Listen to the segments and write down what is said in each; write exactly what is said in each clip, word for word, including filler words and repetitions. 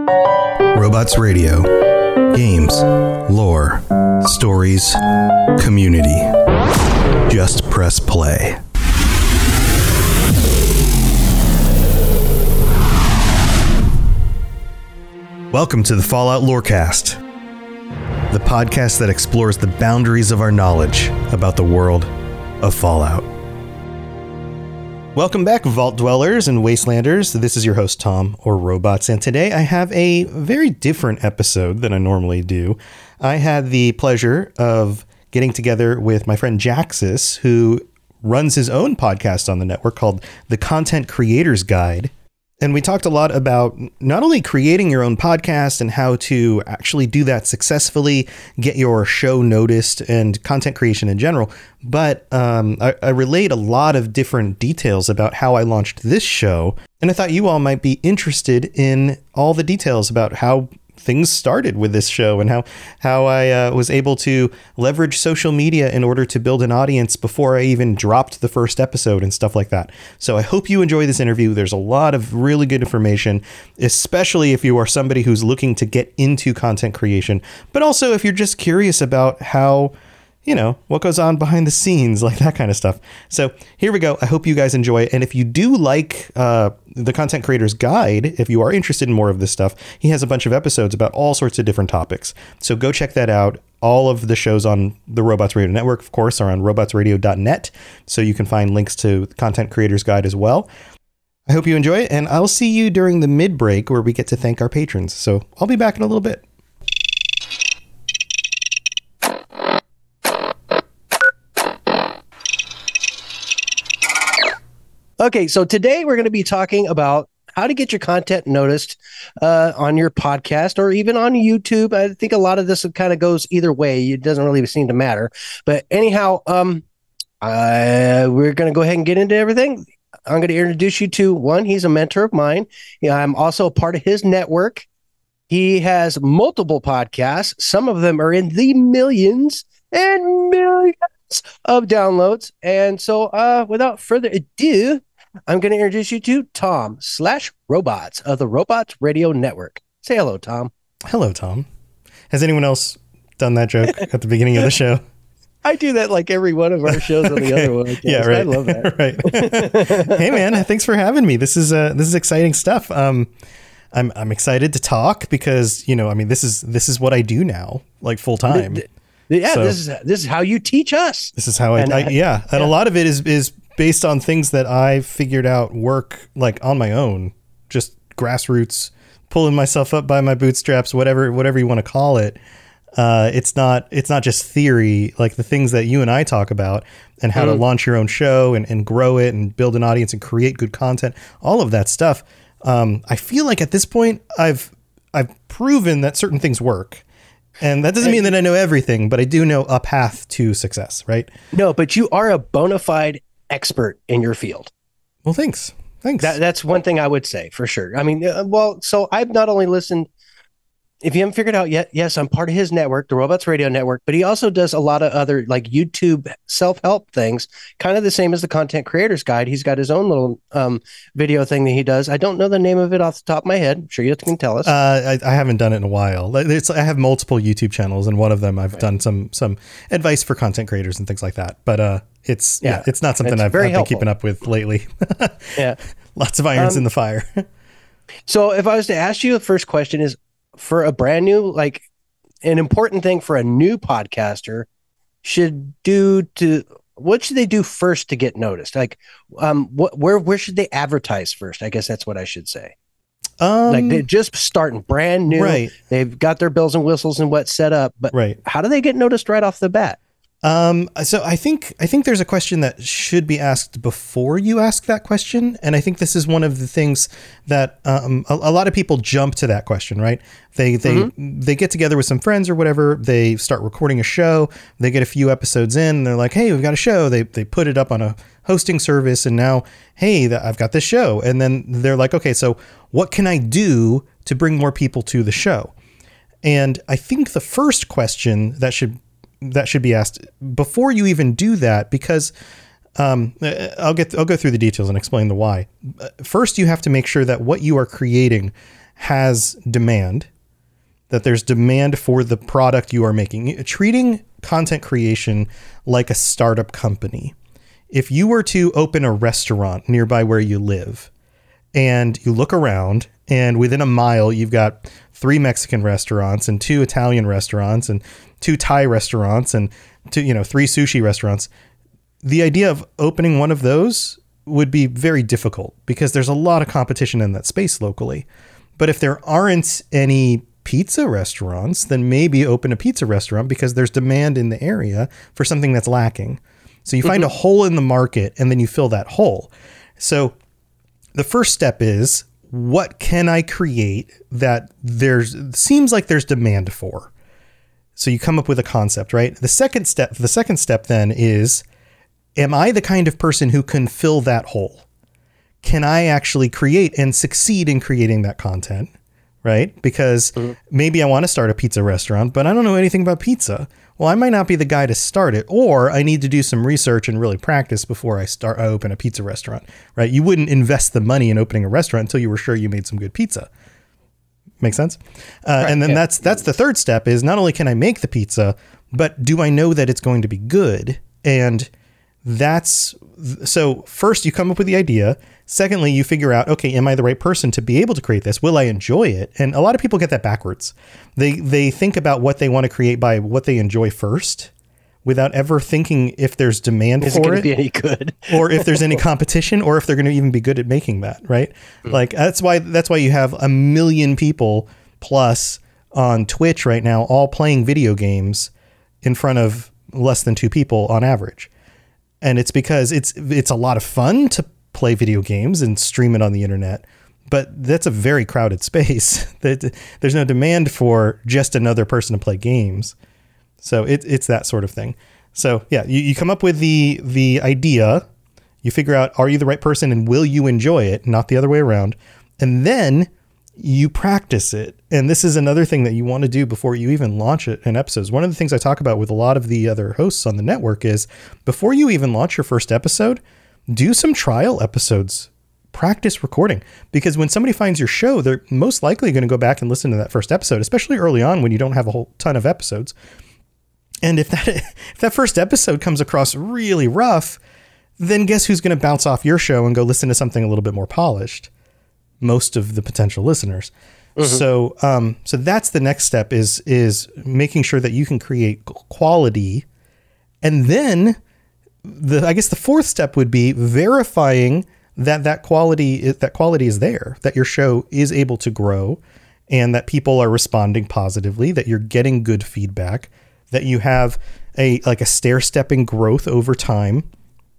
Robots Radio. Games, lore, stories, community. Just press play. Welcome to the Fallout Lorecast, the podcast that explores the boundaries of our knowledge about the world of Fallout. Welcome back, Vault Dwellers and Wastelanders. This is your host, Tom, or Robots, and today I have a very different episode than I normally do. I had the pleasure of getting together with my friend Jaxus, who runs his own podcast on the network called The Content Creator's Guide. And we talked a lot about not only creating your own podcast and how to actually do that successfully, get your show noticed, and content creation in general, but um, I, I relayed a lot of different details about how I launched this show. And I thought you all might be interested in all the details about how things started with this show and how how I uh, was able to leverage social media in order to build an audience before I even dropped the first episode and stuff like that. So I hope you enjoy this interview. There's a lot of really good information, especially if you are somebody who's looking to get into content creation, but also if you're just curious about how, you know, what goes on behind the scenes, like that kind of stuff. So here we go. I hope you guys enjoy it. And if you do like uh, the Content Creator's Guide, if you are interested in more of this stuff, he has a bunch of episodes about all sorts of different topics. So go check that out. All of the shows on the Robots Radio Network, of course, are on robots radio dot net. So you can find links to the Content Creator's Guide as well. I hope you enjoy it. And I'll see you during the mid-break where we get to thank our patrons. So I'll be back in a little bit. Okay, so today we're going to be talking about how to get your content noticed uh, on your podcast or even on YouTube. I think a lot of this kind of goes either way. It doesn't really seem to matter. But anyhow, um, uh, we're going to go ahead and get into everything. I'm going to introduce you to one. He's a mentor of mine. Yeah, I'm also a part of his network. He has multiple podcasts. Some of them are in the millions and millions of downloads. And so uh, without further ado, I'm going to introduce you to Tom slash Robots of the Robots Radio Network. Say hello, Tom. Hello, Tom. Has anyone else done that joke at the beginning of the show? I do that like every one of our shows on the okay. other one. I Yeah, right. I love that. right. Hey, man, thanks for having me. This is uh, this is exciting stuff. Um, I'm I'm excited to talk because, you know, I mean, this is this is what I do now, like full time. The, the, yeah, so, this is this is how you teach us. This is how I, and, I yeah, and yeah. a lot of it is is based on things that I figured out work like on my own, just grassroots, pulling myself up by my bootstraps, whatever whatever you want to call it. Uh, it's not it's not just theory, like the things that you and I talk about and how mm. to launch your own show and, and grow it and build an audience and create good content, all of that stuff. Um, I feel like at this point I've I've proven that certain things work. And that doesn't mean that I know everything, but I do know a path to success, right? No, but you are a bona fide expert in your field. Well, thanks. Thanks. That, that's one thing I would say for sure. I mean, uh, well, so I've not only listened, if you haven't figured out yet, yes, I'm part of his network, the Robots Radio Network, but he also does a lot of other like YouTube self-help things, kind of the same as the Content Creator's Guide. He's got his own little um, video thing that he does. I don't know the name of it off the top of my head. I'm sure you can tell us. Uh, I, I haven't done it in a while. It's, I have multiple YouTube channels, and one of them I've right. done some some advice for content creators and things like that. But uh, it's yeah, yeah it's not something it's I've, I've been keeping up with lately. Yeah, lots of irons um, in the fire. So if I was to ask you, the first question is, for a brand new, like an important thing for a new podcaster should do to, what should they do first to get noticed? Like, um, what, where, where should they advertise first? I guess that's what I should say. Um, like they're just starting brand new. Right. They've got their bells and whistles and what set up, but right. how do they get noticed right off the bat? Um, so I think, I think there's a question that should be asked before you ask that question. And I think this is one of the things that, um, a, a lot of people jump to that question, right? They, they, mm-hmm. they get together with some friends or whatever. They start recording a show. They get a few episodes in and they're like, hey, we've got a show. They, they put it up on a hosting service and now, hey, I've got this show. And then they're like, okay, so what can I do to bring more people to the show? And I think the first question that should that should be asked before you even do that, because um, I'll get I'll go through the details and explain the why. First, you have to make sure that what you are creating has demand, that there's demand for the product you are making. Treating content creation like a startup company. If you were to open a restaurant nearby where you live and you look around and within a mile, you've got three Mexican restaurants and two Italian restaurants and two Thai restaurants and two, you know, three sushi restaurants, the idea of opening one of those would be very difficult because there's a lot of competition in that space locally. But if there aren't any pizza restaurants, then maybe open a pizza restaurant because there's demand in the area for something that's lacking. So you find mm-hmm. a hole in the market and then you fill that hole. So the first step is, what can I create that there's seems like there's demand for? So you come up with a concept, right? The second step, the second step then is, am I the kind of person who can fill that hole? Can I actually create and succeed in creating that content? Right? Because mm-hmm. maybe I want to start a pizza restaurant, but I don't know anything about pizza. Well, I might not be the guy to start it, or I need to do some research and really practice before I start, I open a pizza restaurant, right? You wouldn't invest the money in opening a restaurant until you were sure you made some good pizza. Make sense? Uh, right, and then yeah. that's, that's the third step is not only can I make the pizza, but do I know that it's going to be good? And that's, so first you come up with the idea. Secondly, you figure out, okay, am I the right person to be able to create this? Will I enjoy it? And a lot of people get that backwards. They they think about what they want to create by what they enjoy first, without ever thinking if there's demand Is for it. Is it going to be any good? Or if there's any competition, or if they're going to even be good at making that, right? Mm. Like that's why that's why you have a million people plus on Twitch right now, all playing video games in front of less than two people on average. And it's because it's it's a lot of fun to play video games and stream it on the internet, but that's a very crowded space. That there's no demand for just another person to play games. So it, it's that sort of thing. So yeah, you, you come up with the the idea, you figure out, are you the right person and will you enjoy it? Not the other way around. And then you practice it. And this is another thing that you want to do before you even launch it in episodes. One of the things I talk about with a lot of the other hosts on the network is before you even launch your first episode, do some trial episodes, practice recording, because when somebody finds your show, they're most likely going to go back and listen to that first episode, especially early on when you don't have a whole ton of episodes. And if that, if that first episode comes across really rough, then guess who's going to bounce off your show and go listen to something a little bit more polished? Most of the potential listeners. Mm-hmm. So, um, so that's the next step is, is making sure that you can create quality. And then the, I guess the fourth step would be verifying that that quality, that quality is there, that your show is able to grow and that people are responding positively, that you're getting good feedback, that you have a, like a stair-stepping growth over time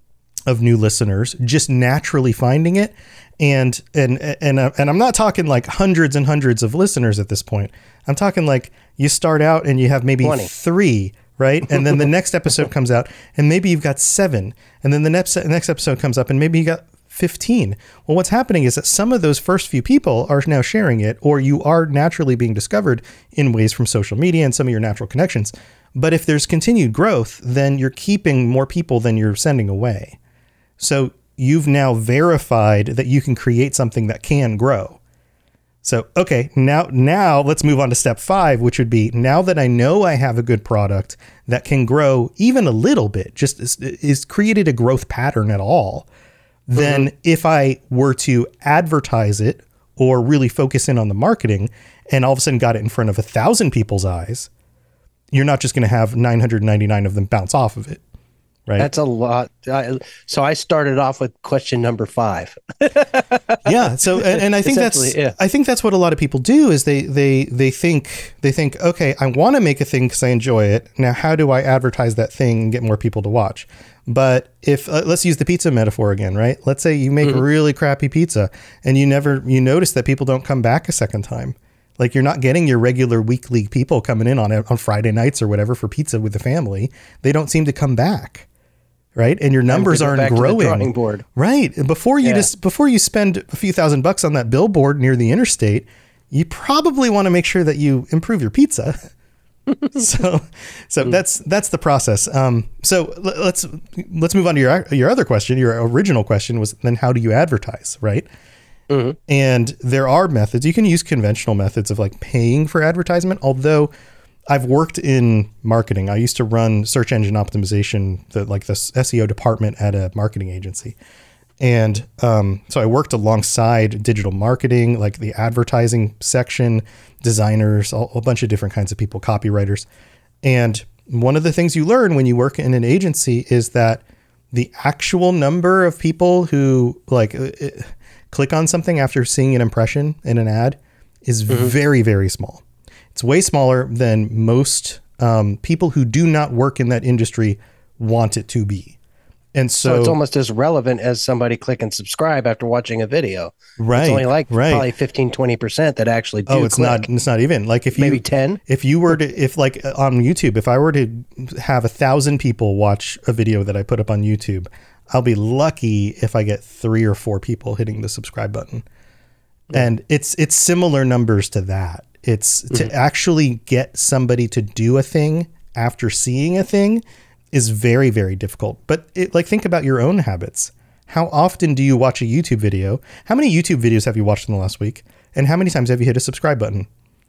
of new listeners, just naturally finding it. And, and, and, uh, and I'm not talking like hundreds and hundreds of listeners at this point. I'm talking like you start out and you have maybe twenty. Three, right? And then the next episode comes out and maybe you've got seven. And then the next, next episode comes up and maybe you got fifteen. Well, what's happening is that some of those first few people are now sharing it, or you are naturally being discovered in ways from social media and some of your natural connections. But if there's continued growth, then you're keeping more people than you're sending away. So you've now verified that you can create something that can grow. So, okay, now, now let's move on to step five, which would be, now that I know I have a good product that can grow even a little bit, just is, is created a growth pattern at all, mm-hmm. then if I were to advertise it or really focus in on the marketing and all of a sudden got it in front of a thousand people's eyes, you're not just going to have nine hundred ninety-nine of them bounce off of it. Right. That's a lot. I, so I started off with question number five. yeah. So, and, and I think that's, yeah. I think that's what a lot of people do is they, they, they think, they think, okay, I want to make a thing because I enjoy it. Now, how do I advertise that thing and get more people to watch? But if, uh, let's use the pizza metaphor again, right? Let's say you make mm-hmm. really crappy pizza and you never, you notice that people don't come back a second time. Like you're not getting your regular weekly people coming in on on Friday nights or whatever for pizza with the family. They don't seem to come back. Right. And your numbers aren't growing. Board. Right. Before you yeah. just before you spend a few thousand bucks on that billboard near the interstate, you probably want to make sure that you improve your pizza. so so mm. that's that's the process. Um, so let's let's move on to your your other question. Your original question was then how do you advertise? Right. Mm-hmm. And there are methods. You can use conventional methods of like paying for advertisement, although I've worked in marketing. I used to run search engine optimization, the, like the S E O department at a marketing agency. And um, so I worked alongside digital marketing, like the advertising section, designers, all, a bunch of different kinds of people, copywriters. And one of the things you learn when you work in an agency is that the actual number of people who like uh, click on something after seeing an impression in an ad is mm-hmm. very, very small. It's way smaller than most um, people who do not work in that industry want it to be. And so, so it's almost as relevant as somebody click and subscribe after watching a video. Right. It's only like right. probably fifteen, twenty percent that actually do Oh, it's click. not, it's not even like if you, maybe ten. If you were to, if like on YouTube, if I were to have a thousand people watch a video that I put up on YouTube, I'll be lucky if I get three or four people hitting the subscribe button. Yeah. And it's, it's similar numbers to that. It's mm-hmm. to actually get somebody to do a thing after seeing a thing is very, very difficult. But it, like, think about your own habits. How often do you watch a YouTube video? How many YouTube videos have you watched in the last week? And how many times have you hit a subscribe button?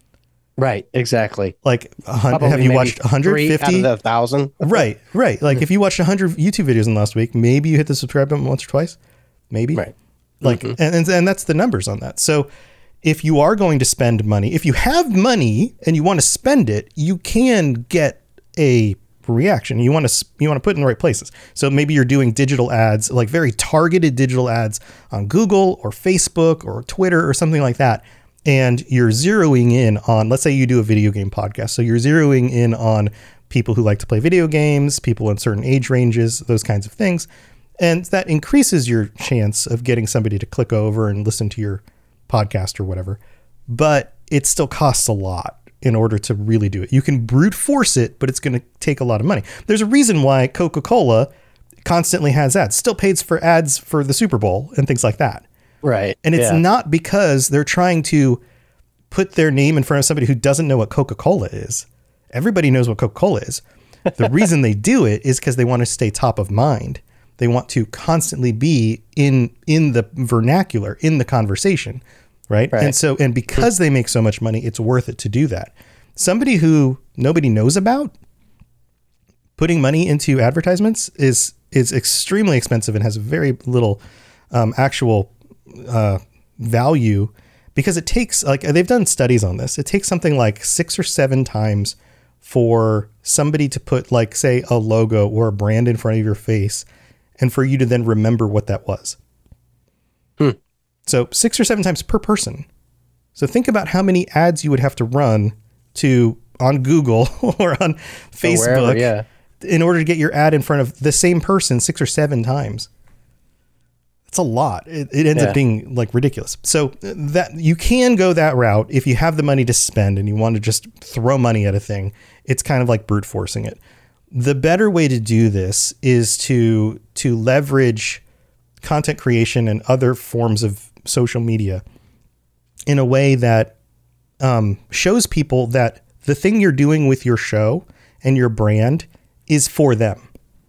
Right, exactly. Like, Probably have you watched one hundred fifty? Out of the thousand? Right, right. Like, if you watched one hundred YouTube videos in the last week, maybe you hit the subscribe button once or twice. Maybe. Right. Like, mm-hmm. and, and and that's the numbers on that. So if you are going to spend money, if you have money and you want to spend it, you can get a reaction. You want to you want to put it in the right places. So maybe you're doing digital ads, like very targeted digital ads on Google or Facebook or Twitter or something like that. And you're zeroing in on, let's say you do a video game podcast. So you're zeroing in on people who like to play video games, people in certain age ranges, those kinds of things. And that increases your chance of getting somebody to click over and listen to your podcast or whatever. But it still costs a lot in order to really do it. You can brute force it, but it's going to take a lot of money. There's a reason why Coca-Cola constantly has ads, still pays for ads for the Super Bowl and things like that. Right. And it's yeah. not because they're trying to put their name in front of somebody who doesn't know what Coca-Cola is. Everybody knows what Coca-Cola is. The reason they do it is because they want to stay top of mind. They want to constantly be in in the vernacular, in the conversation. Right? right. And so, and because they make so much money, it's worth it to do that. Somebody who nobody knows about, putting money into advertisements is, is extremely expensive and has very little um, actual uh, value because it takes, like, they've done studies on this. It takes something like six or seven times for somebody to put, like, say, a logo or a brand in front of your face and for you to then remember what that was. Hmm. So six or seven times per person. So think about how many ads you would have to run to on Google or on Facebook wherever, yeah. in order to get your ad in front of the same person six or seven times. That's a lot. It, it ends yeah. up being like ridiculous. So that you can go that route if you have the money to spend and you want to just throw money at a thing. It's kind of like brute forcing it. The better way to do this is to to leverage content creation and other forms of social media in a way that um, shows people that the thing you're doing with your show and your brand is for them.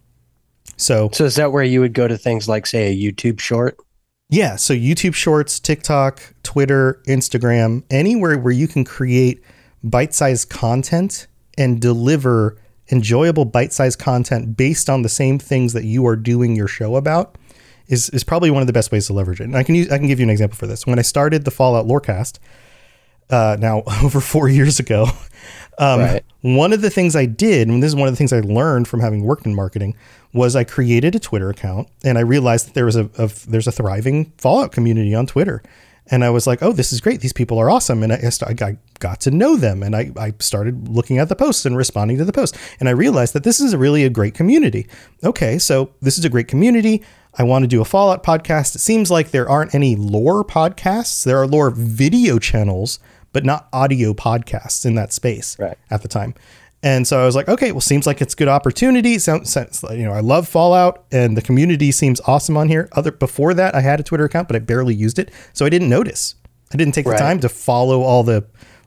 So, so is that where you would go to things like, say, a YouTube short? Yeah. So YouTube shorts, TikTok, Twitter, Instagram, anywhere where you can create bite-sized content and deliver enjoyable bite-sized content based on the same things that you are doing your show about is, is probably one of the best ways to leverage it. And I can use, I can give you an example for this. When I started the Fallout Lorecast, uh, now over four years ago, um, right. one of the things I did, and this is one of the things I learned from having worked in marketing, was I created a Twitter account and I realized that there was a, a there's a thriving Fallout community on Twitter. And I was like, oh, this is great. These people are awesome. And I, I got to know them. And I, I started looking at the posts and responding to the posts. And I realized that this is a really a great community. Okay, so this is a great community. I want to do a Fallout podcast. It seems like there aren't any lore podcasts. There are lore video channels, but not audio podcasts in that space right. at the time. And so I was like, okay, well, seems like it's a good opportunity. Sounds, sounds, you know, I love Fallout and the community seems awesome on here. Other before that, I had a Twitter account, but I barely used it. So I didn't notice. I didn't take the right. time to follow all the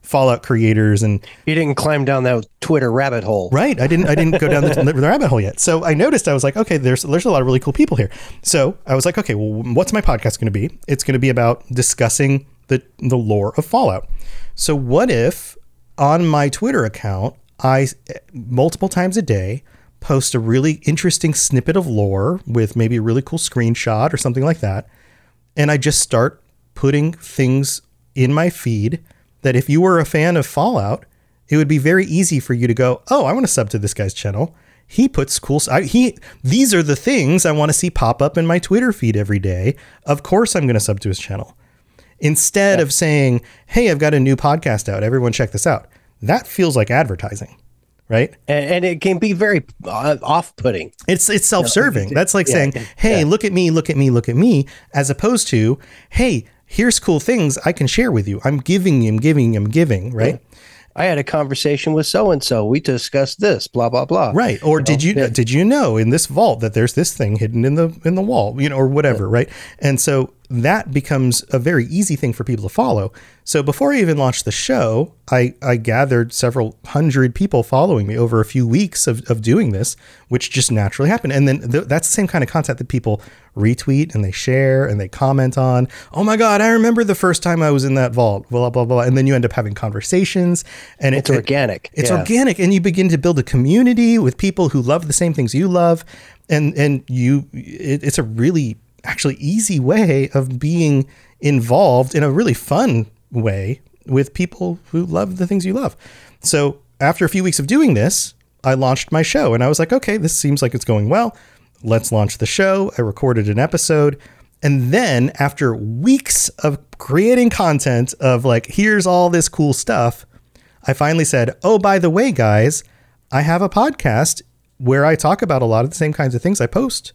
Fallout creators. And you didn't climb down that Twitter rabbit hole. Right. I didn't I didn't go down the, the rabbit hole yet. So I noticed, I was like, okay, there's there's a lot of really cool people here. So I was like, okay, well, what's my podcast going to be? It's going to be about discussing the the lore of Fallout. So what if on my Twitter account, I multiple times a day post a really interesting snippet of lore with maybe a really cool screenshot or something like that, and I just start putting things in my feed that if you were a fan of Fallout, it would be very easy for you to go, oh, I want to sub to this guy's channel. He puts cool, I, he, these are the things I want to see pop up in my Twitter feed every day. Of course, I'm going to sub to his channel. Instead yeah. of saying, hey, I've got a new podcast out, everyone check this out. That feels like advertising, right? And, and it can be very uh, off-putting. It's it's self-serving. That's like yeah, saying, hey, yeah. look at me, look at me, look at me, as opposed to, hey, here's cool things I can share with you. I'm giving you, I'm giving you, I'm giving, right? Yeah. I had a conversation with so-and-so. We discussed this, blah, blah, blah. Right. Or you did know? you yeah. did you know in this vault that there's this thing hidden in the in the wall, you know, or whatever, yeah. right? And so that becomes a very easy thing for people to follow. So before I even launched the show, I, I gathered several hundred people following me over a few weeks of, of doing this, which just naturally happened. And then th- that's the same kind of content that people retweet and they share and they comment on. Oh my God, I remember the first time I was in that vault, blah, blah, blah. And then you end up having conversations and it's it, organic. It's yeah. organic. And you begin to build a community with people who love the same things you love. And, and you, it, it's a really actually easy way of being involved in a really fun way with people who love the things you love. So after a few weeks of doing this, I launched my show and I was like, okay, this seems like it's going well. Let's launch the show. I recorded an episode. And then after weeks of creating content of like, here's all this cool stuff, I finally said, oh, by the way, guys, I have a podcast where I talk about a lot of the same kinds of things I post.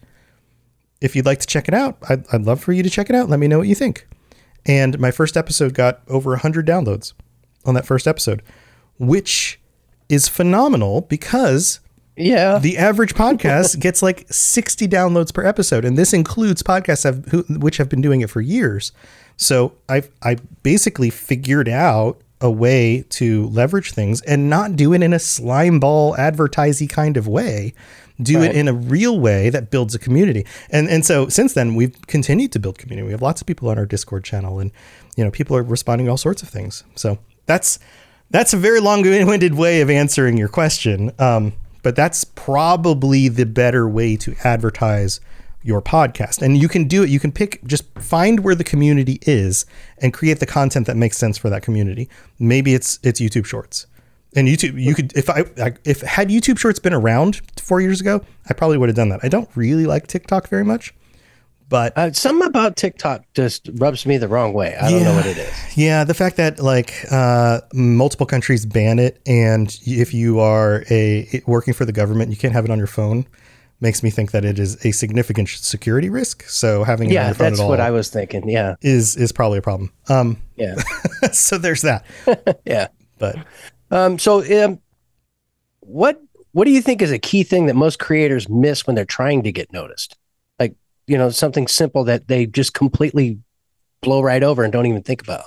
If you'd like to check it out, I'd, I'd love for you to check it out. Let me know what you think. And my first episode got over one hundred downloads on that first episode, which is phenomenal because yeah, the average podcast gets like sixty downloads per episode. And this includes podcasts have, who, which have been doing it for years. So I I basically figured out a way to leverage things and not do it in a slime ball advertising kind of way. Do right. it in a real way that builds a community. And and so since then, we've continued to build community. We have lots of people on our Discord channel and, you know, people are responding to all sorts of things. So that's that's a very long-winded way of answering your question. Um, but that's probably the better way to advertise your podcast. And you can do it. You can pick, just find where the community is and create the content that makes sense for that community. Maybe it's it's YouTube Shorts. And YouTube, you could, if I, I, if had YouTube Shorts been around four years ago, I probably would have done that. I don't really like TikTok very much, but uh, something about TikTok just rubs me the wrong way. I don't yeah, know what it is. Yeah. The fact that like, uh, multiple countries ban it. And if you are a working for the government, you can't have it on your phone, makes me think that it is a significant security risk. So having it yeah, on your phone that's at all what I was thinking. Yeah. Is, is probably a problem. Um, yeah. So there's that. yeah. But Um, so, um, what what do you think is a key thing that most creators miss when they're trying to get noticed? Like, you know, something simple that they just completely blow right over and don't even think about.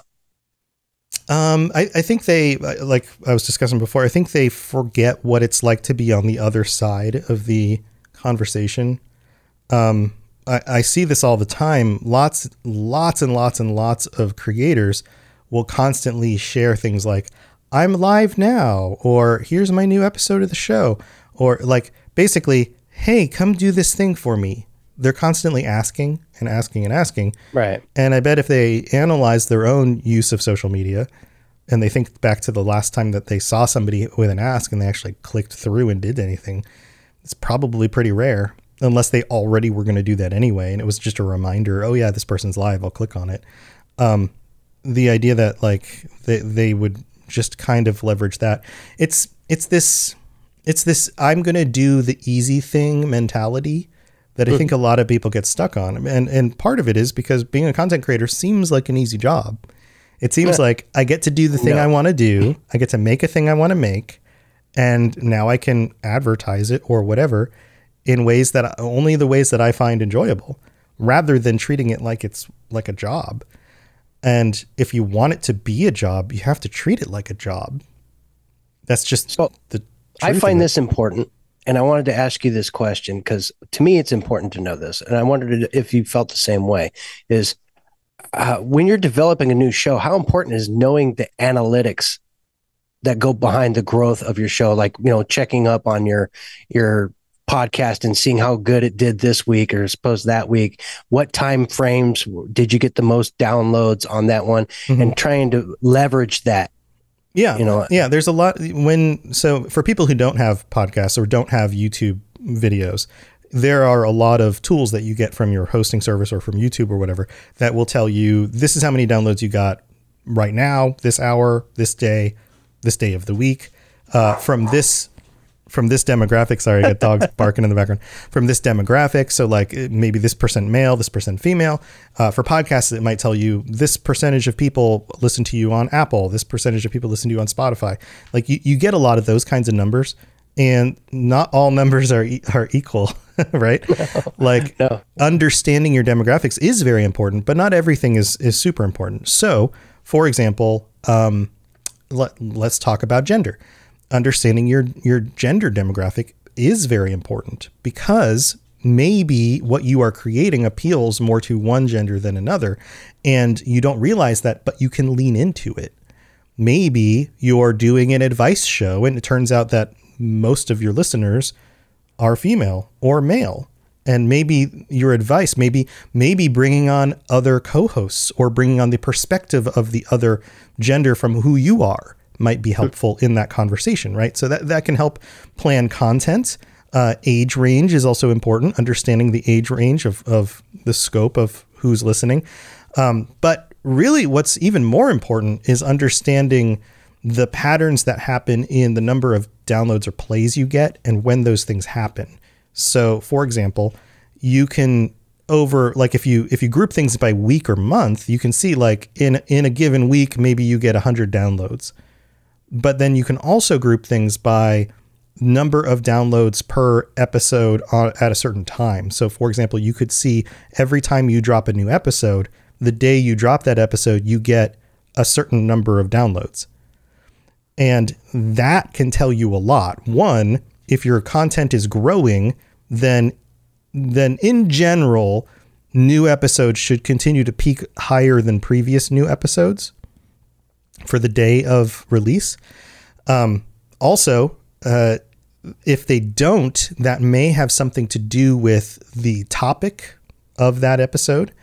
Um, I, I think they, like I was discussing before, I think they forget what it's like to be on the other side of the conversation. Um, I, I see this all the time. Lots, lots and lots and lots of creators will constantly share things like, I'm live now, or here's my new episode of the show, or like basically, hey, come do this thing for me. They're constantly asking and asking and asking. Right. And I bet if they analyze their own use of social media and they think back to the last time that they saw somebody with an ask and they actually clicked through and did anything, it's probably pretty rare unless they already were going to do that anyway. And it was just a reminder, oh yeah, this person's live, I'll click on it. Um, the idea that like they, they would just kind of leverage that. It's, it's this, it's this, I'm going to do the easy thing mentality that I think a lot of people get stuck on. And, and part of it is because being a content creator seems like an easy job. It seems like I get to do the thing no. I want to do. I get to make a thing I want to make. And now I can advertise it or whatever in ways that only the ways that I find enjoyable rather than treating it like it's like a job. And if you want it to be a job, you have to treat it like a job. That's just so the I find this important. And I wanted to ask you this question because to me, it's important to know this. And I wondered if you felt the same way is uh, when you're developing a new show, how important is knowing the analytics that go behind the growth of your show? Like, you know, checking up on your, your podcast and seeing how good it did this week or suppose that week. What time frames did you get the most downloads on that one? Mm-hmm. And trying to leverage that. Yeah. You know, yeah. There's a lot when, so for people who don't have podcasts or don't have YouTube videos, there are a lot of tools that you get from your hosting service or from YouTube or whatever that will tell you, this is how many downloads you got right now, this hour, this day, this day of the week, uh, from this, from this demographic. Sorry, I got dogs barking in the background. From this demographic. So like maybe this percent male, this percent female. Uh, for podcasts, it might tell you this percentage of people listen to you on Apple. This percentage of people listen to you on Spotify. Like you, you get a lot of those kinds of numbers, and not all numbers are e- are equal, right? No, like no. Understanding your demographics is very important, but not everything is is super important. So, for example, um, let, let's talk about gender. Understanding your, your gender demographic is very important because maybe what you are creating appeals more to one gender than another, and you don't realize that, but you can lean into it. Maybe you're doing an advice show and it turns out that most of your listeners are female or male. And maybe your advice, maybe, maybe bringing on other co-hosts or bringing on the perspective of the other gender from who you are might be helpful in that conversation, right? So that, that can help plan content. Uh, age range is also important, understanding the age range of, of the scope of who's listening. Um, but really what's even more important is understanding the patterns that happen in the number of downloads or plays you get and when those things happen. So for example, you can over, like if you, if you group things by week or month, you can see like in, in a given week, maybe you get a hundred downloads. But then you can also group things by number of downloads per episode on, at a certain time. So for example, you could see every time you drop a new episode, the day you drop that episode, you get a certain number of downloads. And that can tell you a lot. One, if your content is growing, then, then in general, new episodes should continue to peak higher than previous new episodes for the day of release. Um, also, uh, if they don't, that may have something to do with the topic of that episode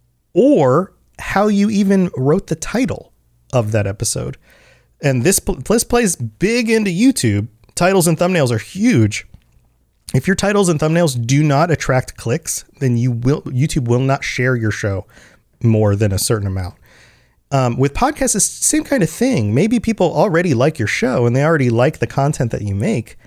or how you even wrote the title of that episode. And this, this plays big into YouTube. Titles and thumbnails are huge. If your titles and thumbnails do not attract clicks, then you will, YouTube will not share your show more than a certain amount. Um, with podcasts, it's the same kind of thing. Maybe people already like your show and they already like the content that you make,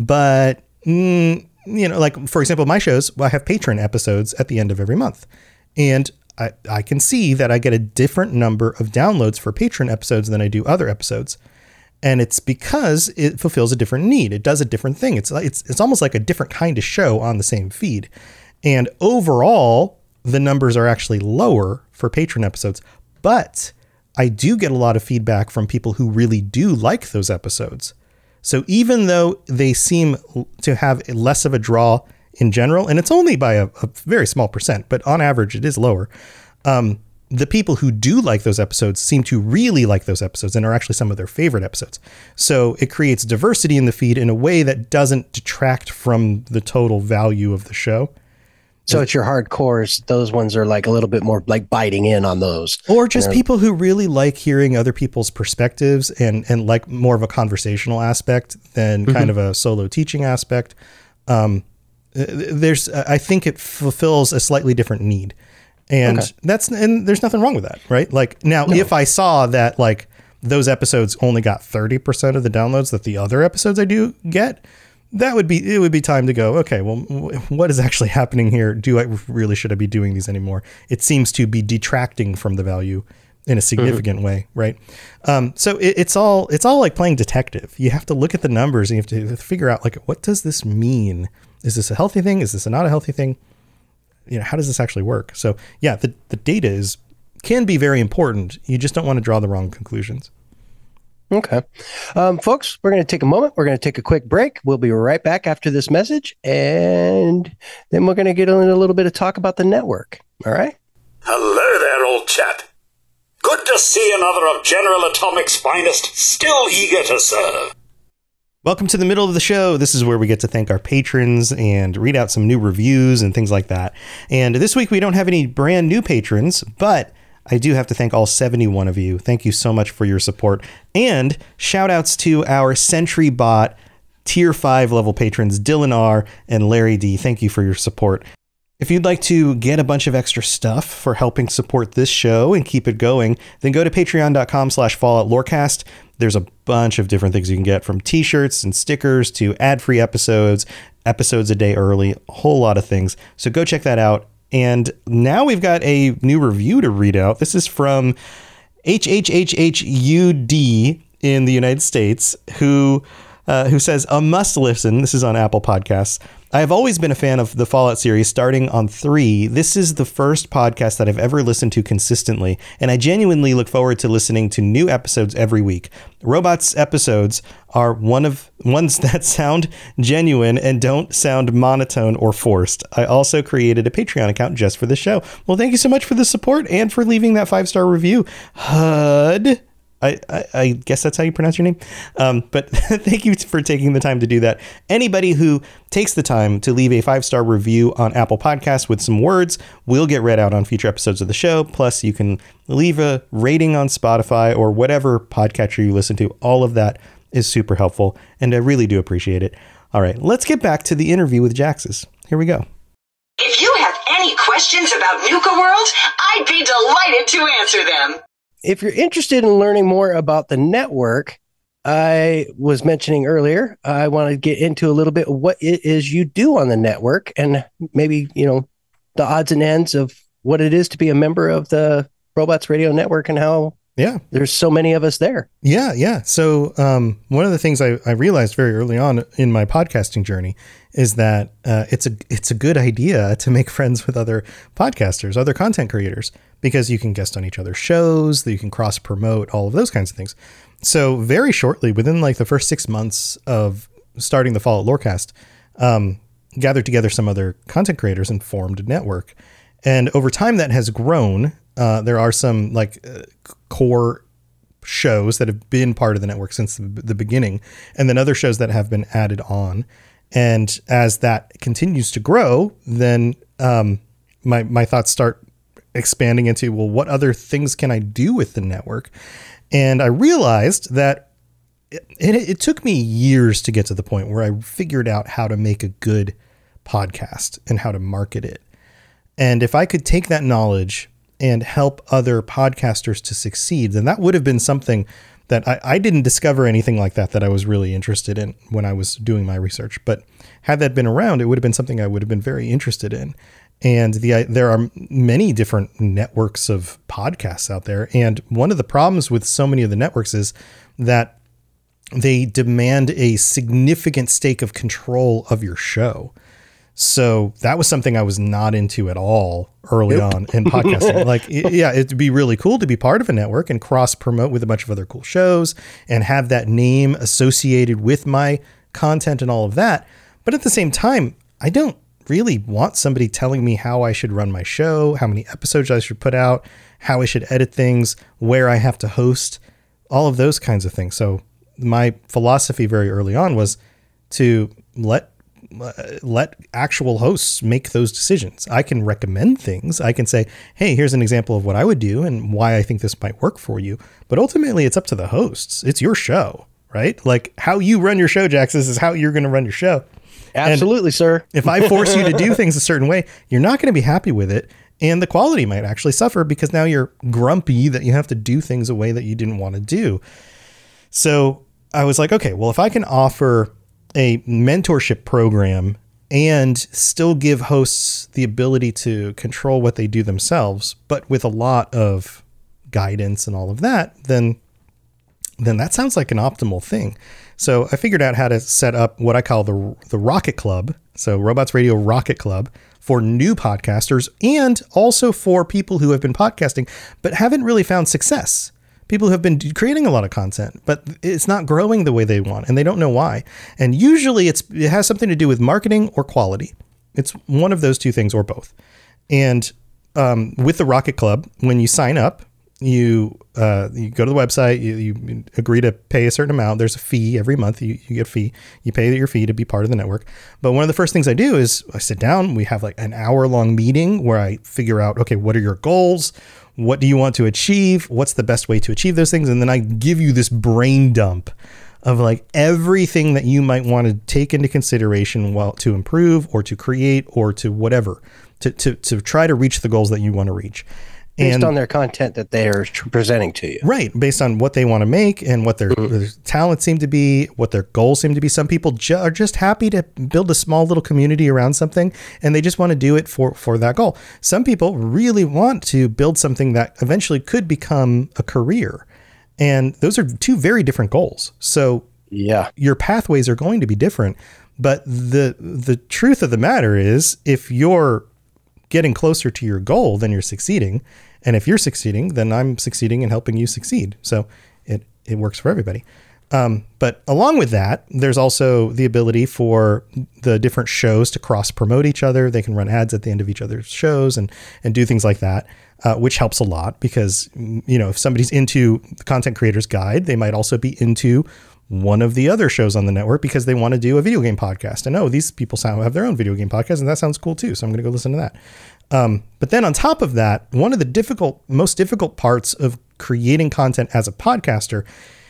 but mm, you know, like for example, my shows, well, I have patron episodes at the end of every month, and I, I can see that I get a different number of downloads for patron episodes than I do other episodes. And it's because it fulfills a different need. It does a different thing. It's it's it's almost like a different kind of show on the same feed. And overall, the numbers are actually lower for patron episodes. But I do get a lot of feedback from people who really do like those episodes. So even though they seem to have less of a draw in general, and it's only by a, a very small percent, but on average it is lower, um, the people who do like those episodes seem to really like those episodes and are actually some of their favorite episodes. So it creates diversity in the feed in a way that doesn't detract from the total value of the show. So it's your hardcores. Those ones are like a little bit more like biting in on those. Or just you know? People who really like hearing other people's perspectives and, and like more of a conversational aspect than mm-hmm. kind of a solo teaching aspect. Um, there's, I think it fulfills a slightly different need. And okay. that's, and there's nothing wrong with that, right? Like now, no. if I saw that like those episodes only got thirty percent of the downloads that the other episodes I do get, that would be, it would be time to go, okay, well, what is actually happening here? Do I really, should I be doing these anymore? It seems to be detracting from the value in a significant mm-hmm. way. Right. Um, so it, it's all, it's all like playing detective. You have to look at the numbers and you have to figure out like, what does this mean? Is this a healthy thing? Is this a not a healthy thing? You know, how does this actually work? So yeah, the, the data is can be very important. You just don't want to draw the wrong conclusions. Okay. Um, folks, we're going to take a moment. We're going to take a quick break. We'll be right back after this message. And then we're going to get into a little bit of talk about the network. All right. Hello there, old chap. Good to see another of General Atomic's finest, still eager to serve. Welcome to the middle of the show. This is where we get to thank our patrons and read out some new reviews and things like that. And this week we don't have any brand new patrons, but I do have to thank all seventy-one of you. Thank you so much for your support. And shout outs to our Sentry Bot tier five level patrons, Dylan R and Larry D. Thank you for your support. If you'd like to get a bunch of extra stuff for helping support this show and keep it going, then go to patreon.com slash Fallout Lorecast. There's a bunch of different things you can get, from t-shirts and stickers to ad-free episodes, episodes a day early, a whole lot of things. So go check that out. And now we've got a new review to read out. This is from H H H H U D in the United States, who uh, who says, a must listen. This is on Apple Podcasts. I have always been a fan of the Fallout series, starting on three. This is the first podcast that I've ever listened to consistently, and I genuinely look forward to listening to new episodes every week. Robots episodes are one of ones that sound genuine and don't sound monotone or forced. I also created a Patreon account just for the show. Well, thank you so much for the support and for leaving that five-star review. H U D. I, I, I guess that's how you pronounce your name. Um, but thank you for taking the time to do that. Anybody who takes the time to leave a five-star review on Apple Podcasts with some words will get read out on future episodes of the show. Plus, you can leave a rating on Spotify or whatever podcatcher you listen to. All of that is super helpful, and I really do appreciate it. All right, let's get back to the interview with Jaxus. Here we go. If you have any questions about Nuka World, I'd be delighted to answer them. If you're interested in learning more about the network, I was mentioning earlier, I want to get into a little bit of what it is you do on the network, and maybe, you know, the odds and ends of what it is to be a member of the Robots Radio Network and how yeah, there's so many of us there. Yeah, yeah. So um, one of the things I, I realized very early on in my podcasting journey is that uh, it's a it's a good idea to make friends with other podcasters, other content creators, because you can guest on each other's shows, that you can cross promote, all of those kinds of things. So very shortly, within like the first six months of starting the Fallout Lorecast, um, gathered together some other content creators and formed a network. And over time that has grown. Uh, there are some like uh, core shows that have been part of the network since the, the beginning, and then other shows that have been added on. And as that continues to grow, then um, my my thoughts start expanding into, well, what other things can I do with the network? And I realized that it, it, it took me years to get to the point where I figured out how to make a good podcast and how to market it. And if I could take that knowledge and help other podcasters to succeed, then that would have been something that I, I didn't discover anything like that that I was really interested in when I was doing my research. But had that been around, it would have been something I would have been very interested in. And the there are many different networks of podcasts out there. And one of the problems with so many of the networks is that they demand a significant stake of control of your show. So that was something I was not into at all early nope. on in podcasting. Like, it, yeah, it'd be really cool to be part of a network and cross promote with a bunch of other cool shows and have that name associated with my content and all of that. But at the same time, I don't really want somebody telling me how I should run my show, how many episodes I should put out, how I should edit things, where I have to host, all of those kinds of things. So my philosophy very early on was to let let actual hosts make those decisions. I can recommend things. I can say, hey, here's an example of what I would do and why I think this might work for you. But ultimately, it's up to the hosts. It's your show, right? Like, how you run your show, Jaxus, is how you're going to run your show. Absolutely, and sir. If I force you to do things a certain way, you're not going to be happy with it. And the quality might actually suffer because now you're grumpy that you have to do things a way that you didn't want to do. So I was like, okay, well, if I can offer a mentorship program and still give hosts the ability to control what they do themselves, but with a lot of guidance and all of that, then then that sounds like an optimal thing. So I figured out how to set up what I call the the Rocket Club. So Robots Radio Rocket Club for new podcasters and also for people who have been podcasting but haven't really found success. People who have been creating a lot of content, but it's not growing the way they want and they don't know why. And usually it's it has something to do with marketing or quality. It's one of those two things or both. And um, with the Rocket Club, when you sign up, you uh, you go to the website, you, you agree to pay a certain amount. There's a fee every month. You, you get a fee. You pay your fee to be part of the network. But one of the first things I do is I sit down. We have like an hour long meeting where I figure out, okay, what are your goals? What do you want to achieve? What's the best way to achieve those things? And then I give you this brain dump of like everything that you might want to take into consideration while to improve or to create or to whatever, to, to, to try to reach the goals that you want to reach. Based and, on their content that they are presenting to you. Right. Based on what they want to make and what their, mm-hmm. their talents seem to be, what their goals seem to be. Some people ju- are just happy to build a small little community around something and they just want to do it for, for that goal. Some people really want to build something that eventually could become a career. And those are two very different goals. So yeah, your pathways are going to be different. But the the truth of the matter is, if you're getting closer to your goal, then you're succeeding. And if you're succeeding, then I'm succeeding in helping you succeed. So it, it works for everybody. Um, but along with that, there's also the ability for the different shows to cross promote each other. They can run ads at the end of each other's shows and, and do things like that, uh, which helps a lot because, you know, if somebody's into the Content Creators Guide, they might also be into one of the other shows on the network because they want to do a video game podcast. And oh, these people sound have their own video game podcast and that sounds cool too. So I'm going to go listen to that. Um, but then on top of that, one of the difficult, most difficult parts of creating content as a podcaster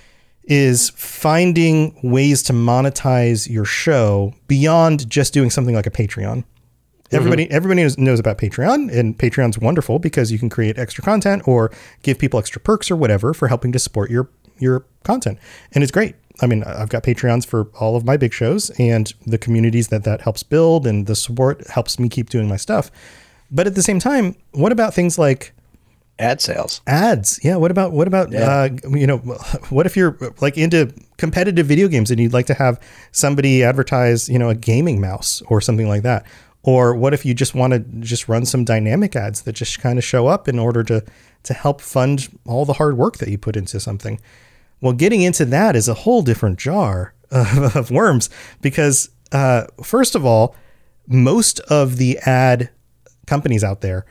is finding ways to monetize your show beyond just doing something like a Patreon. Mm-hmm. Everybody, everybody knows, knows about Patreon, and Patreon's wonderful because you can create extra content or give people extra perks or whatever for helping to support your, your content. And it's great. I mean, I've got Patreons for all of my big shows and the communities that that helps build and the support helps me keep doing my stuff. But at the same time, what about things like ad sales? Ads. Yeah. What about, what about, yeah. uh, you know, what if you're like into competitive video games and you'd like to have somebody advertise, you know, a gaming mouse or something like that? Or what if you just want to just run some dynamic ads that just kind of show up in order to, to help fund all the hard work that you put into something? Well, getting into that is a whole different jar of, of worms because, uh, first of all, most of the ad companies out there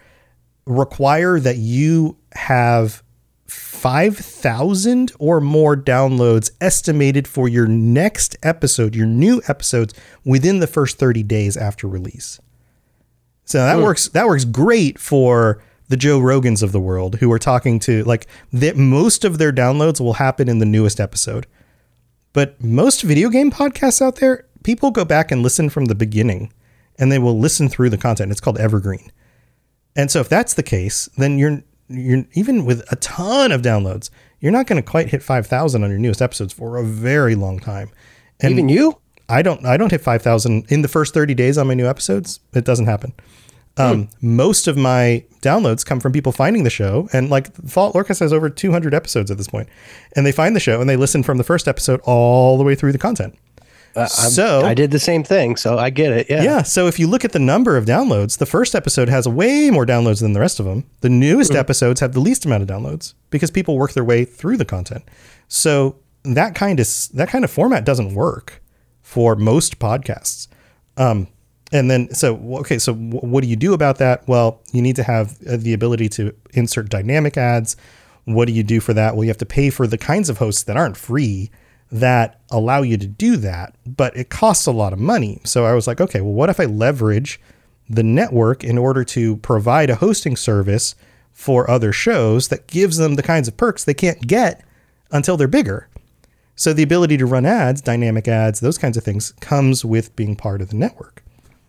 require that you have five thousand or more downloads estimated for your next episode, your new episodes within the first thirty days after release. So that mm. works, that works great for the Joe Rogans of the world who are talking to like that. Most of their downloads will happen in the newest episode, but most video game podcasts out there, people go back and listen from the beginning and they will listen through the content. It's called evergreen. And so if that's the case, then you're, you're even with a ton of downloads, you're not going to quite hit five thousand on your newest episodes for a very long time. And even you, I don't, I don't hit five thousand in the first thirty days on my new episodes. It doesn't happen. Um, hmm. Most of my downloads come from people finding the show, and like Fallout Lorcast has over two hundred episodes at this point, and they find the show and they listen from the first episode all the way through the content. Uh, so I did the same thing, so I get it. Yeah. Yeah. So if you look at the number of downloads, the first episode has way more downloads than the rest of them. The newest mm-hmm. episodes have the least amount of downloads because people work their way through the content. So that kind of that kind of format doesn't work for most podcasts. Um, and then so okay, so w- what do you do about that? Well, you need to have uh, the ability to insert dynamic ads. What do you do for that? Well, you have to pay for the kinds of hosts that aren't free that allow you to do that, but it costs a lot of money. So I was like, okay, well, what if I leverage the network in order to provide a hosting service for other shows that gives them the kinds of perks they can't get until they're bigger? So the ability to run ads, dynamic ads, those kinds of things comes with being part of the network.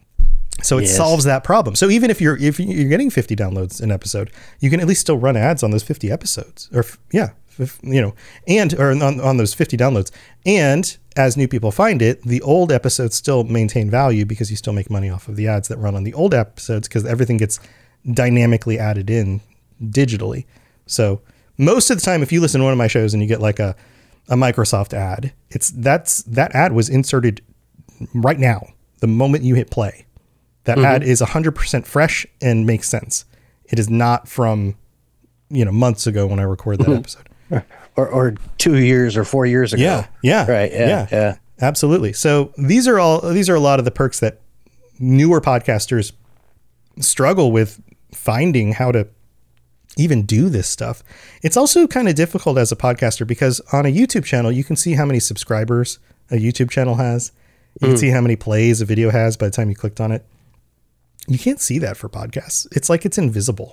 So it yes. solves that problem. So even if you're if you're getting fifty downloads an episode, you can at least still run ads on those fifty episodes, or yeah, if, you know, and or on, on those fifty downloads. And as new people find it, the old episodes still maintain value because you still make money off of the ads that run on the old episodes because everything gets dynamically added in digitally. So most of the time, if you listen to one of my shows and you get like a a Microsoft ad, it's that's that ad was inserted right now, the moment you hit play. That mm-hmm. ad is one hundred percent fresh and makes sense. It is not from, you know, months ago when I recorded that episode. Or, or two years or four years ago. Yeah, yeah. Right, yeah, yeah, yeah. Absolutely. So these are all, these are a lot of the perks that newer podcasters struggle with finding how to even do this stuff. It's also kind of difficult as a podcaster because on a YouTube channel, you can see how many subscribers a YouTube channel has. You mm. can see how many plays a video has by the time you clicked on it. You can't see that for podcasts. It's like it's invisible.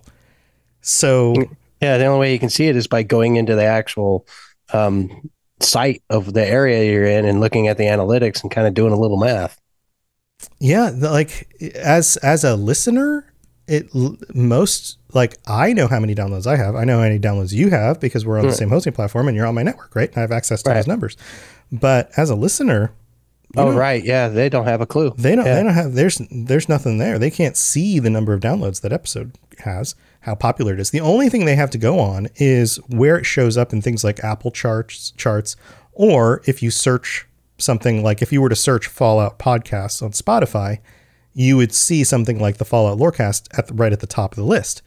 So yeah, the only way you can see it is by going into the actual um, site of the area you're in and looking at the analytics and kind of doing a little math. Yeah, the, like as as a listener, it most like I know how many downloads I have. I know how many downloads you have because we're on mm. the same hosting platform and you're on my network, right? I have access to right. those numbers. But as a listener, oh know, right, yeah, they don't have a clue. They don't. Yeah. They don't have. There's there's nothing there. They can't see the number of downloads that episode has, how popular it is. The only thing they have to go on is where it shows up in things like Apple charts, charts, or if you search something like if you were to search Fallout podcasts on Spotify, you would see something like the Fallout Lorecast at the, right at the top of the list.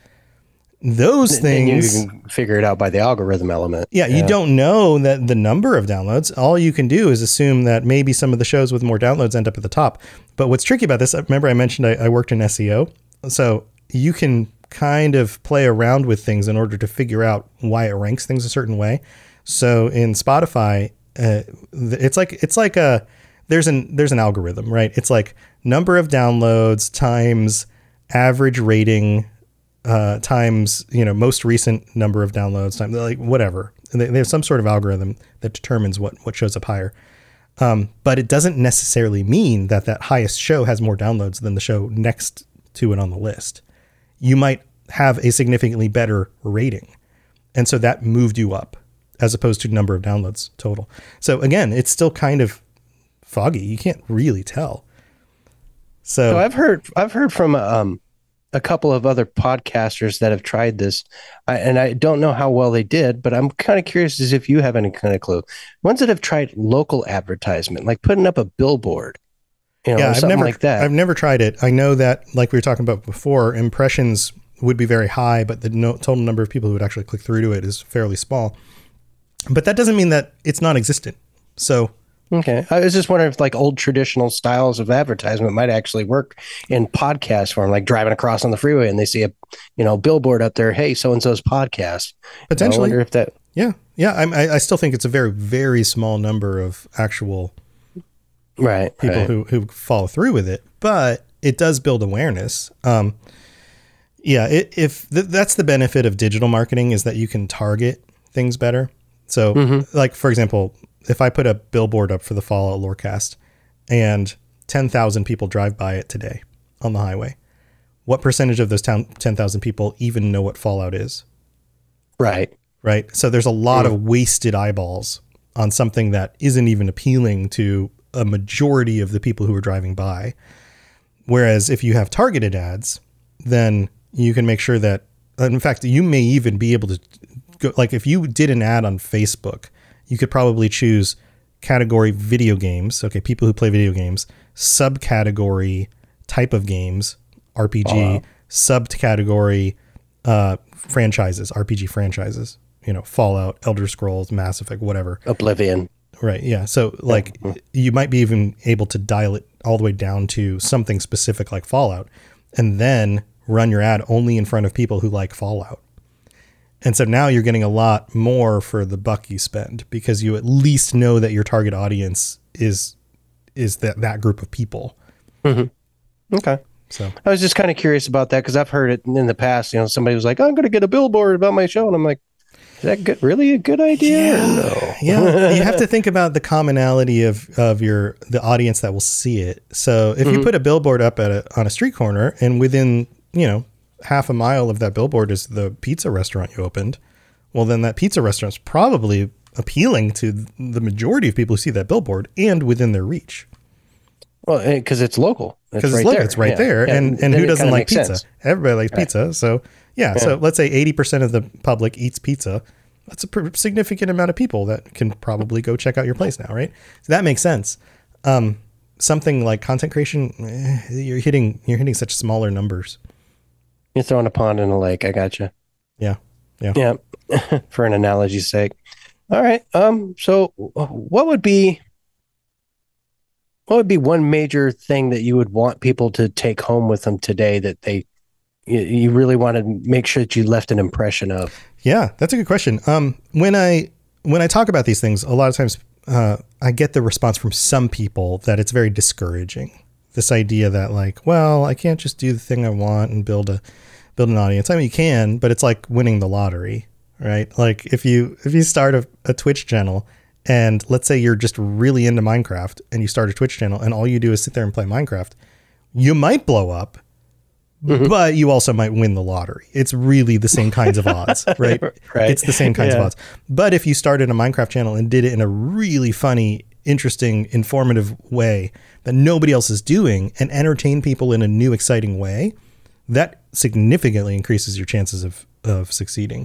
Those and, things and you can figure it out by the algorithm element. Yeah, yeah, you don't know that the number of downloads. All you can do is assume that maybe some of the shows with more downloads end up at the top. But what's tricky about this, remember I mentioned I, I worked in S E O. So you can kind of play around with things in order to figure out why it ranks things a certain way. So in Spotify, uh, it's like it's like a there's an there's an algorithm, right? It's like number of downloads times average rating uh, times, you know, most recent number of downloads, time, like whatever. And there's some sort of algorithm that determines what, what shows up higher. Um, but it doesn't necessarily mean that that highest show has more downloads than the show next to it on the list. You might have a significantly better rating. And so that moved you up as opposed to number of downloads total. So again, it's still kind of foggy. You can't really tell. So, so I've heard, I've heard from, um, a couple of other podcasters that have tried this, I, and I don't know how well they did, but I'm kind of curious as if you have any kind of clue. Ones that have tried local advertisement, like putting up a billboard, you know, yeah, or I've something never, like that. I've never tried it. I know that, like we were talking about before, impressions would be very high, but the no, total number of people who would actually click through to it is fairly small. But that doesn't mean that it's non-existent. So okay. I was just wondering if like old traditional styles of advertisement might actually work in podcast form, like driving across on the freeway and they see a, you know, billboard up there. Hey, so-and-so's podcast. Potentially. I wonder if that. Yeah. Yeah. I, I still think it's a very, very small number of actual right people right. who, who follow through with it, but it does build awareness. Um, yeah. It, if th- that's the benefit of digital marketing is that you can target things better. So mm-hmm. like, for example, if I put a billboard up for the Fallout Lorecast and ten thousand people drive by it today on the highway, what percentage of those ten thousand people even know what Fallout is? Right. Right. So there's a lot mm. of wasted eyeballs on something that isn't even appealing to a majority of the people who are driving by. Whereas if you have targeted ads, then you can make sure that, in fact, you may even be able to go, like if you did an ad on Facebook, you could probably choose category video games. Okay. People who play video games, subcategory type of games, R P G, oh, wow. subcategory, uh, franchises, R P G franchises, you know, Fallout, Elder Scrolls, Mass Effect, whatever. Oblivion. Right. Yeah. So like yeah. you might be even able to dial it all the way down to something specific like Fallout and then run your ad only in front of people who like Fallout. And so now you're getting a lot more for the buck you spend because you at least know that your target audience is is that, that group of people. Mm-hmm. Okay. So I was just kind of curious about that because I've heard it in the past. You know, somebody was like, "I'm going to get a billboard about my show," and I'm like, "Is that good, really a good idea?" Yeah. Or no? Yeah. You have to think about the commonality of of your the audience that will see it. So if mm-hmm. you put a billboard up at a, on a street corner, and within you know. half a mile of that billboard is the pizza restaurant you opened, well, then that pizza restaurant's probably appealing to the majority of people who see that billboard and within their reach. Well, because it's local. Because it's, it's, right local. It's right yeah. there. Yeah. And, and who doesn't like pizza? Sense. Everybody likes right. pizza. So, yeah, yeah. So let's say eighty percent of the public eats pizza. That's a pr- significant amount of people that can probably go check out your place now, right? So that makes sense. Um, something like content creation, eh, you're hitting you're hitting such smaller numbers. You're throwing a pond in a lake. I gotcha. Yeah. Yeah. Yeah. For an analogy's sake. All right. Um, so what would be what would be one major thing that you would want people to take home with them today that they you, you really want to make sure that you left an impression of? Yeah, that's a good question. Um, when I when I talk about these things, a lot of times uh, I get the response from some people that it's very discouraging. This idea that like, well, I can't just do the thing I want and build a build an audience. I mean, you can, but it's like winning the lottery, right? Like if you if you start a, a Twitch channel and let's say you're just really into Minecraft and you start a Twitch channel and all you do is sit there and play Minecraft, you might blow up, mm-hmm. but you also might win the lottery. It's really the same kinds of odds, right? Right. It's the same kinds yeah. of odds. But if you started a Minecraft channel and did it in a really funny, interesting, informative way that nobody else is doing and entertain people in a new, exciting way, that significantly increases your chances of, of succeeding.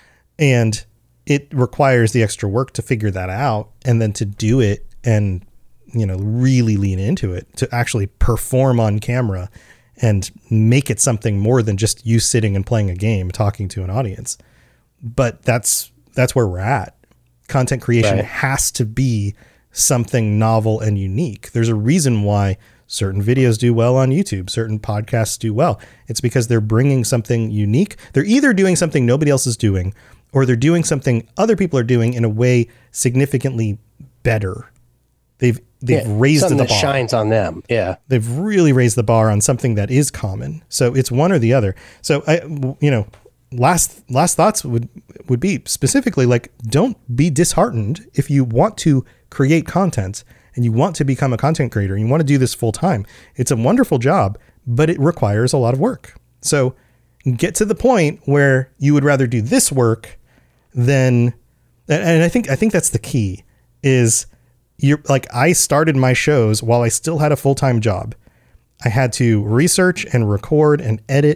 And it requires the extra work to figure that out and then to do it and, you know, really lean into it, to actually perform on camera and make it something more than just you sitting and playing a game, talking to an audience. But that's, that's where we're at. Content creation right. has to be something novel and unique. There's a reason why certain videos do well on YouTube, certain podcasts do well. It's because they're bringing something unique. They're either doing something nobody else is doing, or they're doing something other people are doing in a way significantly better. They've they've yeah, raised the something bar. that shines on them. Yeah, they've really raised the bar on something that is common. So it's one or the other. So I, you know, last last thoughts would would be specifically like, don't be disheartened if you want to create content and you want to become a content creator and you want to do this full time. It's a wonderful job, but it requires a lot of work. So get to the point where you would rather do this work than, and I think, I think that's the key is you're like, I started my shows while I still had a full-time job. I had to research and record and edit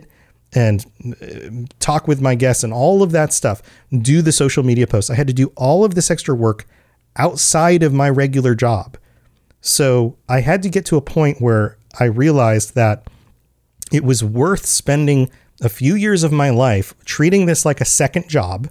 and talk with my guests and all of that stuff, do the social media posts. I had to do all of this extra work outside of my regular job. So I had to get to a point where I realized that it was worth spending a few years of my life treating this like a second job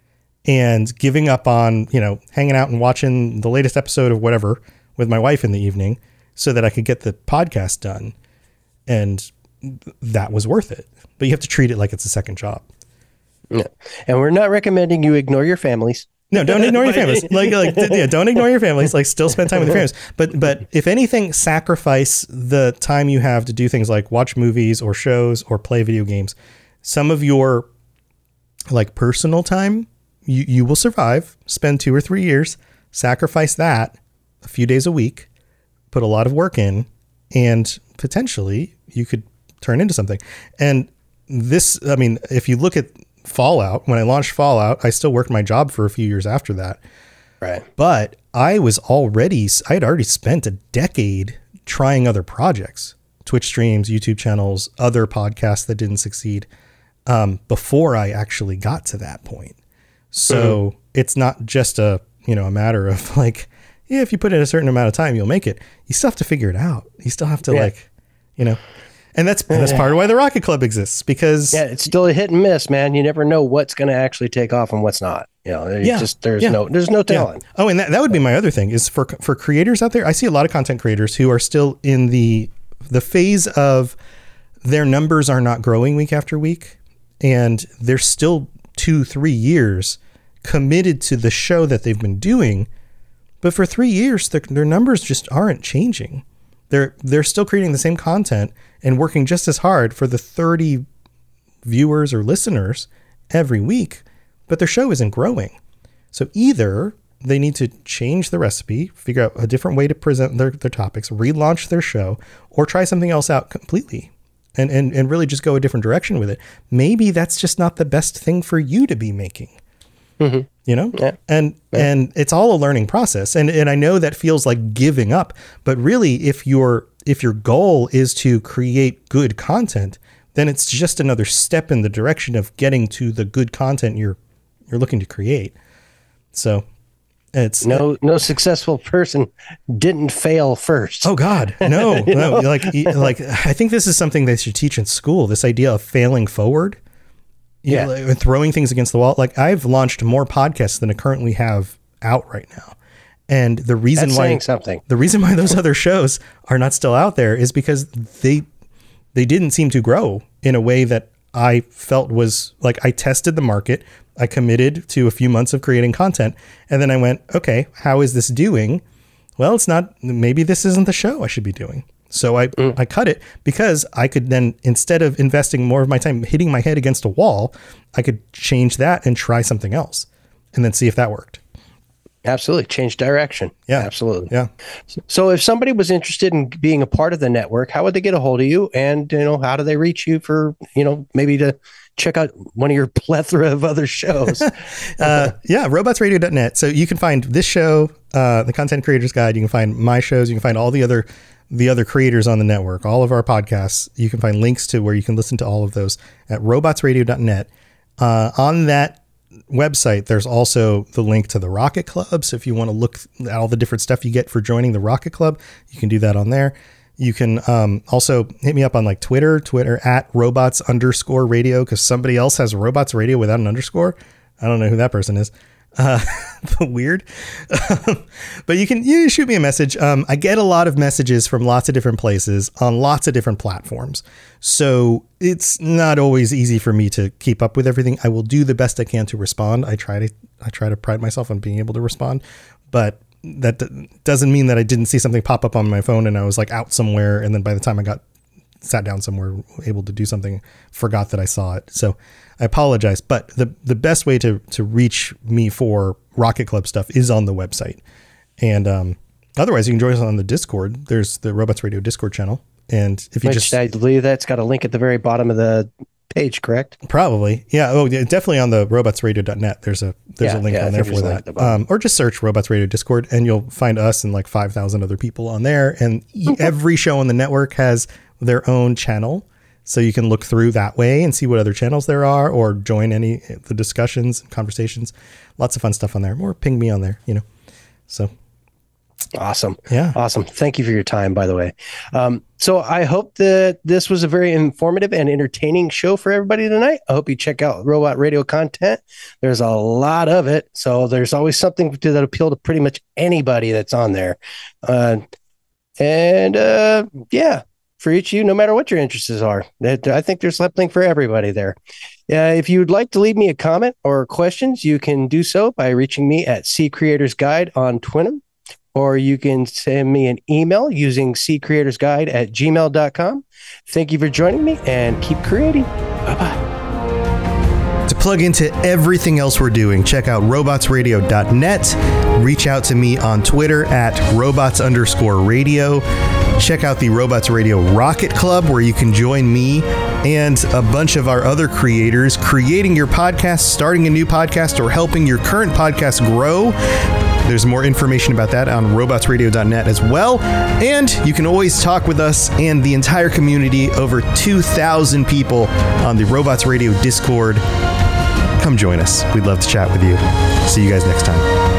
and giving up on, you know, hanging out and watching the latest episode of whatever with my wife in the evening so that I could get the podcast done. And that was worth it. But you have to treat it like it's a second job. Yeah. And we're not recommending you ignore your families. No, don't ignore your families. Like, like, yeah, don't ignore your families. Like, still spend time with your families. But, but if anything, sacrifice the time you have to do things like watch movies or shows or play video games. Some of your like personal time, you, you will survive. Spend two or three years, sacrifice that a few days a week, put a lot of work in, and potentially you could turn into something. And this, I mean, if you look at Fallout, when I launched Fallout, I still worked my job for a few years after that. Right. But I was already, I had already spent a decade trying other projects, Twitch streams, YouTube channels, other podcasts that didn't succeed um, before I actually got to that point. So mm-hmm. it's not just a, you know, a matter of like, yeah, if you put in a certain amount of time, you'll make it. You still have to figure it out. You still have to yeah. like, you know, and that's that's part of why the Rocket Club exists, because yeah, it's still a hit and miss, man. You never know what's going to actually take off and what's not. You know, yeah, just there's yeah. no there's no telling. Yeah. Oh, and that, that would be my other thing is for for creators out there. I see a lot of content creators who are still in the the phase of their numbers are not growing week after week, and they're still two, three years committed to the show that they've been doing, but for three years their, their numbers just aren't changing. They're they're still creating the same content and working just as hard for the thirty viewers or listeners every week, but their show isn't growing. So either they need to change the recipe, figure out a different way to present their, their topics, relaunch their show, or try something else out completely and, and, and really just go a different direction with it. Maybe that's just not the best thing for you to be making. Mm-hmm. You know, yeah. and yeah. and it's all a learning process. And and I know that feels like giving up, but really, if your if your goal is to create good content, then it's just another step in the direction of getting to the good content you're you're looking to create. So, It's no no successful person didn't fail first. Oh God, no, no. Like, like I think this is something they should teach in school. This idea of failing forward, yeah, know, like, throwing things against the wall. Like I've launched more podcasts than I currently have out right now, and the reason That's why saying something. the reason why those other shows are not still out there is because they they didn't seem to grow in a way that I felt was like. I tested the market. I committed to a few months of creating content, and then I went, okay, how is this doing? Well, it's not, maybe this isn't the show I should be doing. So I, mm. I cut it because I could then, instead of investing more of my time hitting my head against a wall, I could change that and try something else and then see if that worked. Absolutely. Change direction. Yeah, absolutely. Yeah. So if somebody was interested in being a part of the network, how would they get a hold of you? And, you know, how do they reach you for, you know, maybe to check out one of your plethora of other shows? uh, yeah, robots radio dot net. So you can find this show, uh, the Content Creators Guide. You can find my shows. You can find all the other the other creators on the network, all of our podcasts. You can find links to where you can listen to all of those at robots radio dot net. Uh, on that website, there's also the link to the Rocket Club. So if you want to look at all the different stuff you get for joining the Rocket Club, you can do that on there. You can um, also hit me up on like Twitter, Twitter at robots underscore radio, because somebody else has robots radio without an underscore. I don't know who that person is. Uh, weird. But you can you shoot me a message. Um, I get a lot of messages from lots of different places on lots of different platforms. So it's not always easy for me to keep up with everything. I will do the best I can to respond. I try to I try to pride myself on being able to respond, but that doesn't mean that I didn't see something pop up on my phone and I was like out somewhere. And then by the time I got sat down somewhere, able to do something, forgot that I saw it. So I apologize. But the, the best way to, to reach me for Rocket Club stuff is on the website. And um, otherwise, you can join us on the Discord. There's the Robots Radio Discord channel. And if you Which just... I believe that's got a link at the very bottom of the page, correct? Probably. Yeah. Oh, yeah, definitely on the robots radio dot net. There's a there's yeah, a link yeah, on there for that. The um, or just search Robots Radio Discord and you'll find us and like five thousand other people on there. And every show on the network has their own channel. So you can look through that way and see what other channels there are or join any of the discussions and conversations. Lots of fun stuff on there. Or ping me on there, you know. So awesome. Yeah. Awesome. Thank you for your time, by the way. Um, so I hope that this was a very informative and entertaining show for everybody tonight. I hope you check out Robot Radio content. There's a lot of it. So there's always something to that appeal to pretty much anybody that's on there. Uh, and uh, yeah, for each of you, no matter what your interests are, I think there's something for everybody there. Uh, if you'd like to leave me a comment or questions, you can do so by reaching me at C Creators Guide on Twitter. Or you can send me an email using c creators guide at gmail dot com. Thank you for joining me and keep creating. Bye-bye. To plug into everything else we're doing, check out robots radio dot net. Reach out to me on Twitter at robots underscore radio. Check out the Robots Radio Rocket Club, where you can join me and a bunch of our other creators creating your podcast, starting a new podcast, or helping your current podcast grow. There's more information about that on robots radio dot net as well. And you can always talk with us and the entire community, over two thousand people on the Robots Radio Discord. Come join us. We'd love to chat with you. See you guys next time.